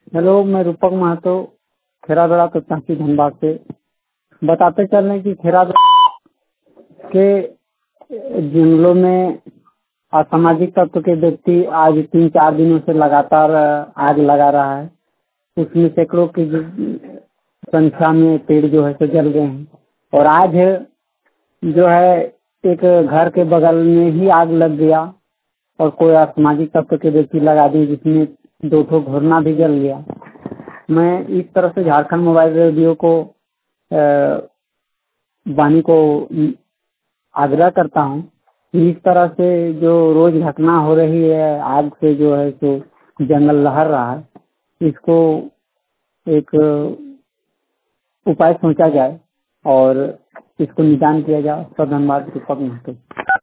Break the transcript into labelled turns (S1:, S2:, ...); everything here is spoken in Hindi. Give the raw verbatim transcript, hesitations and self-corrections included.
S1: हेलो, मैं रूपक महतो खेरादड़ा तो तहसील धनबाद से बताते चल रहे हैं कि खेरादड़ा के जंगलों में असामाजिक तत्व के व्यक्ति आज तीन चार दिनों से लगातार आग लगा रहा है। उसमें सैकड़ों की जो संख्या में पेड़ जो है सो जल गए हैं। और आज जो है एक घर के बगल में ही आग लग गया और कोई असामाजिक तत्व के व्यक्ति लगा दी, जिसमें दो ठो घोरना भी जल गया। मैं इस तरह से झारखंड मोबाइल रेडियो को वाणी को आग्रह करता हूँ कि इस तरह से जो रोज घटना हो रही है, आग से जो है सो जंगल लहर रहा है, इसको एक उपाय सोचा जाए और इसको निदान किया जाए। धन्यवाद।